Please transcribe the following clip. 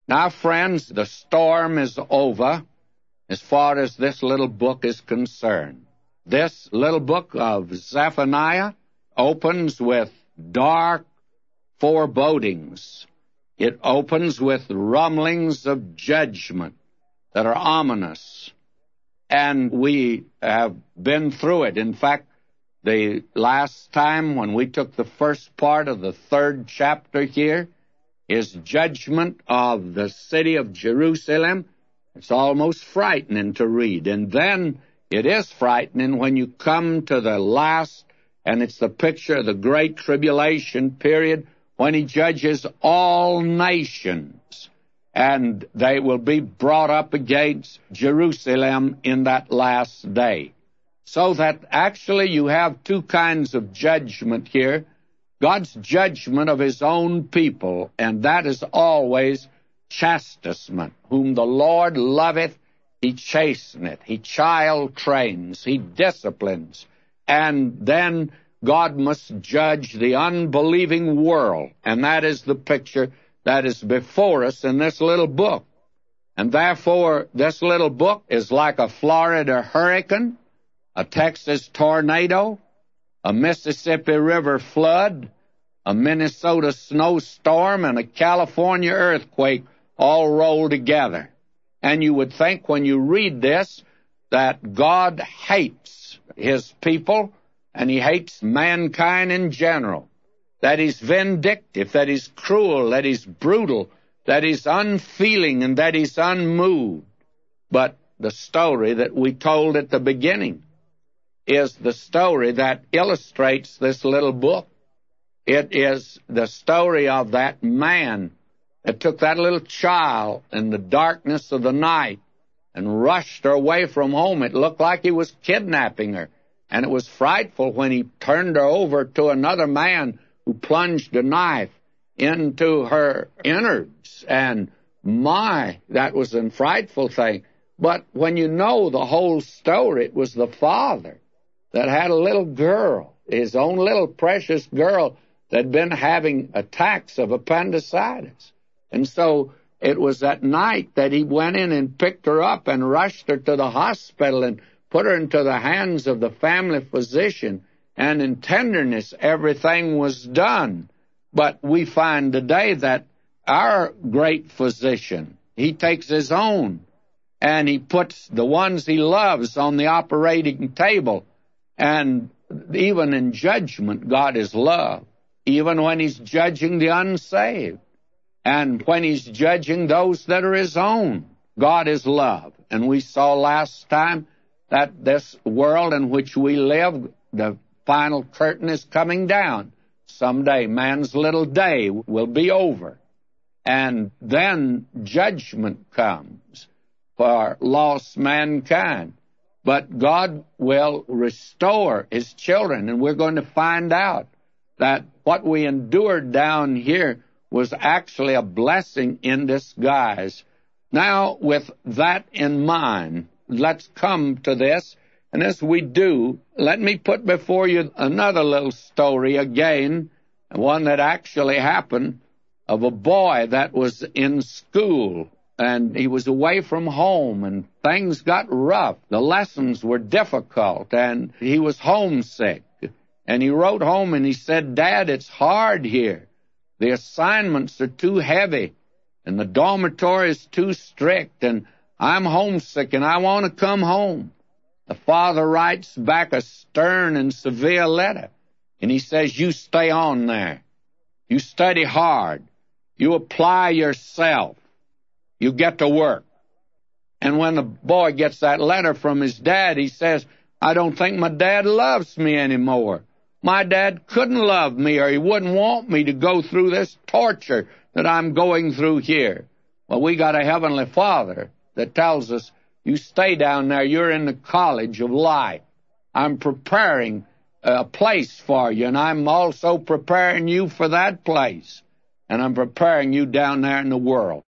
Now, friends, the storm is over as far as this little book is concerned. This little book of Zephaniah opens with dark forebodings. It opens with rumblings of judgment that are ominous. And we have been through it. In fact, the last time when we took the first part of the 3rd chapter here is judgment of the city of Jerusalem. It's almost frightening to read. And then it is frightening when you come to the last, and it's the picture of the great tribulation period when he judges all nations, and they will be brought up against Jerusalem in that last day. So that actually you have two kinds of judgment here. God's judgment of his own people, and that is always chastisement. Whom the Lord loveth, he chasteneth, he child trains, he disciplines, and then God must judge the unbelieving world, and that is the picture that is before us in this little book. And therefore, this little book is like a Florida hurricane, a Texas tornado, a Mississippi River flood, a Minnesota snowstorm, and a California earthquake all rolled together. And you would think when you read this that God hates his people, and he hates mankind in general, that he's vindictive, that he's cruel, that he's brutal, that he's unfeeling, and that he's unmoved. But the story that we told at the beginning is the story that illustrates this little book. It is the story of that man that took that little child in the darkness of the night and rushed her away from home. It looked like he was kidnapping her. And it was frightful when he turned her over to another man who plunged a knife into her innards. And that was a frightful thing. But when you know the whole story, it was the father that had a little girl, his own little precious girl, that had been having attacks of appendicitis. And so it was at night that he went in and picked her up and rushed her to the hospital and put her into the hands of the family physician, and in tenderness everything was done. But we find today that our great physician, he takes his own, and he puts the ones he loves on the operating table. And even in judgment, God is love, even when he's judging the unsaved. And when he's judging those that are his own, God is love. And we saw last time that this world in which we live, the final curtain is coming down. Someday, man's little day will be over. And then judgment comes for lost mankind. But God will restore his children, and we're going to find out that what we endured down here was actually a blessing in disguise. Now, with that in mind, let's come to this, and as we do, let me put before you another little story again, one that actually happened, of a boy that was in school, and he was away from home, and things got rough. The lessons were difficult, and he was homesick. And he wrote home and he said, "Dad, it's hard here. The assignments are too heavy, and the dormitory is too strict, and I'm homesick, and I want to come home." The father writes back a stern and severe letter, and he says, "You stay on there. You study hard. You apply yourself. You get to work." And when the boy gets that letter from his dad, he says, "I don't think my dad loves me anymore. My dad couldn't love me, or he wouldn't want me to go through this torture that I'm going through here." Well, we got a Heavenly Father that tells us, "You stay down there. You're in the college of life. I'm preparing a place for you, and I'm also preparing you for that place. And I'm preparing you down there in the world."